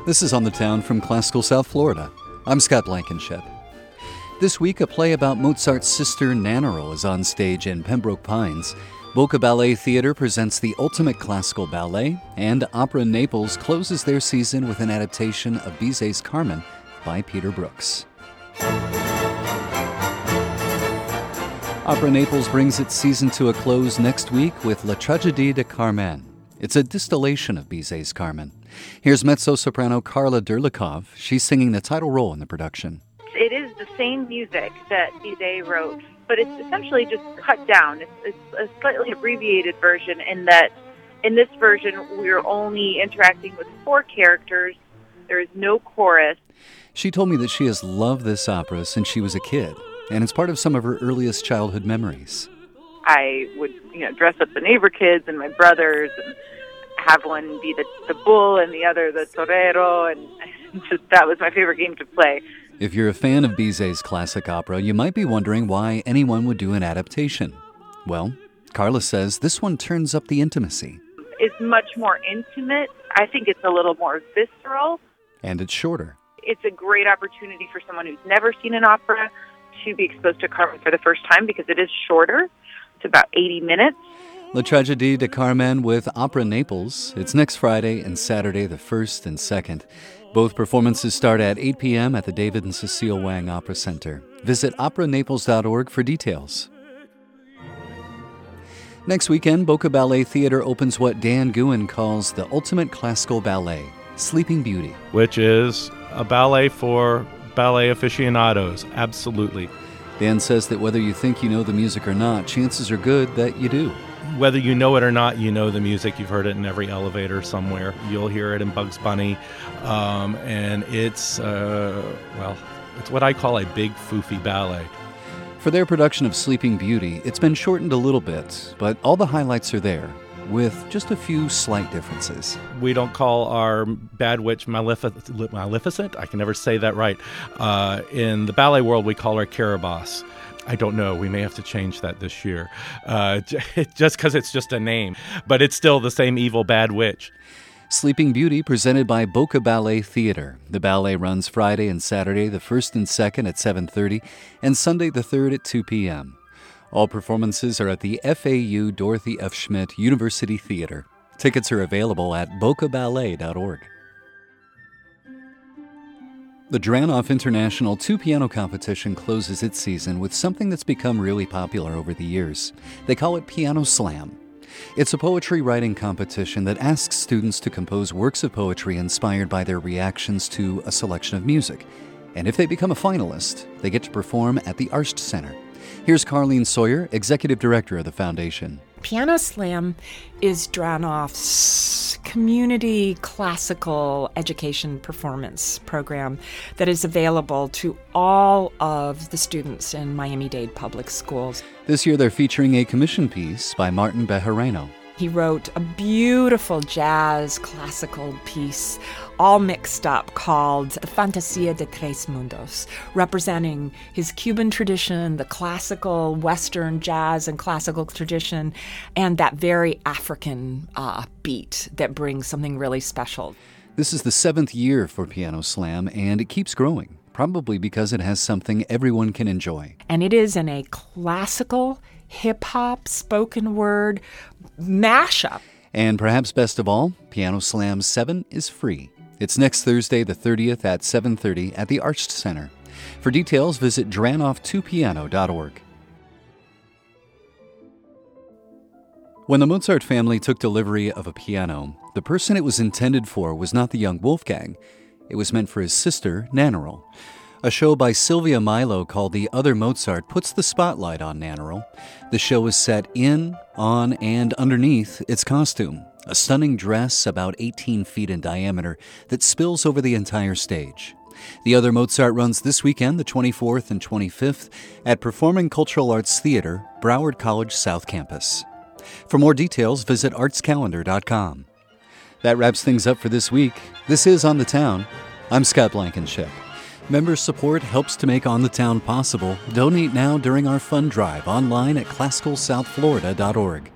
This is On the Town from Classical South Florida. I'm Scott Blankenship. This week, a play about Mozart's sister Nannerl is on stage in Pembroke Pines. Boca Ballet Theatre presents the ultimate classical ballet, and Opera Naples closes their season with an adaptation of Bizet's Carmen by Peter Brooks. Opera Naples brings its season to a close next week with La Tragédie de Carmen. It's a distillation of Bizet's Carmen. Here's mezzo-soprano Carla Derlikov. She's singing the title role in the production. It is the same music that Bizet wrote, but it's essentially just cut down. It's a slightly abbreviated version in that in this version we're only interacting with 4 characters. There is no chorus. She told me that she has loved this opera since she was a kid, and it's part of some of her earliest childhood memories. I would, dress up the neighbor kids and my brothers and have one be the bull and the other the torero, and just that was my favorite game to play. If you're a fan of Bizet's classic opera, you might be wondering why anyone would do an adaptation. Well, Carla says this one turns up the intimacy. It's much more intimate. I think it's a little more visceral. And it's shorter. It's a great opportunity for someone who's never seen an opera to be exposed to Carmen for the first time because it is shorter. It's about 80 minutes. La Tragédie de Carmen with Opera Naples. It's next Friday and Saturday, the 1st and 2nd. Both performances start at 8 p.m. at the David and Cecile Wang Opera Center. Visit operanaples.org for details. Next weekend, Boca Ballet Theatre opens what Dan Guin calls the ultimate classical ballet, Sleeping Beauty. Which is a ballet for ballet aficionados, absolutely. Dan says that whether you think you know the music or not, chances are good that you do. Whether you know it or not, you know the music. You've heard it in every elevator somewhere. You'll hear it in Bugs Bunny. And it's what I call a big foofy ballet. For their production of Sleeping Beauty, it's been shortened a little bit, but all the highlights are there, with just a few slight differences. We don't call our bad witch Maleficent? I can never say that right. In the ballet world, we call her Carabas. I don't know. We may have to change that this year, just because it's just a name. But it's still the same evil bad witch. Sleeping Beauty, presented by Boca Ballet Theatre. The ballet runs Friday and Saturday, the 1st and 2nd at 7:30, and Sunday the 3rd at 2 p.m. All performances are at the FAU Dorothy F. Schmidt University Theater. Tickets are available at bocaballet.org. The Dranoff International 2-piano competition closes its season with something that's become really popular over the years. They call it Piano Slam. It's a poetry writing competition that asks students to compose works of poetry inspired by their reactions to a selection of music. And if they become a finalist, they get to perform at the Arsht Center. Here's Carlene Sawyer, Executive Director of the Foundation. Piano Slam is Dranoff's community classical education performance program that is available to all of the students in Miami-Dade Public Schools. This year they're featuring a commission piece by Martin Bejarano. He wrote a beautiful jazz classical piece, all mixed up, called The Fantasia de Tres Mundos, representing his Cuban tradition, the classical Western jazz and classical tradition, and that very African beat that brings something really special. This is the 7th year for Piano Slam, and it keeps growing, probably because it has something everyone can enjoy. And it is in a classical, hip-hop, spoken word mashup. And perhaps best of all, Piano Slam 7 is free. It's next Thursday, the 30th at 7:30 at the Arsht Center. For details, visit dranoff2piano.org. When the Mozart family took delivery of a piano, the person it was intended for was not the young Wolfgang. It was meant for his sister, Nannerl. A show by Sylvia Milo called The Other Mozart puts the spotlight on Nannerl. The show is set in, on, and underneath its costume, a stunning dress about 18 feet in diameter that spills over the entire stage. The Other Mozart runs this weekend, the 24th and 25th, at Performing Cultural Arts Theater, Broward College South Campus. For more details, visit artscalendar.com. That wraps things up for this week. This is On the Town. I'm Scott Blankenship. Member support helps to make On the Town possible. Donate now during our fund drive online at classicalsouthflorida.org.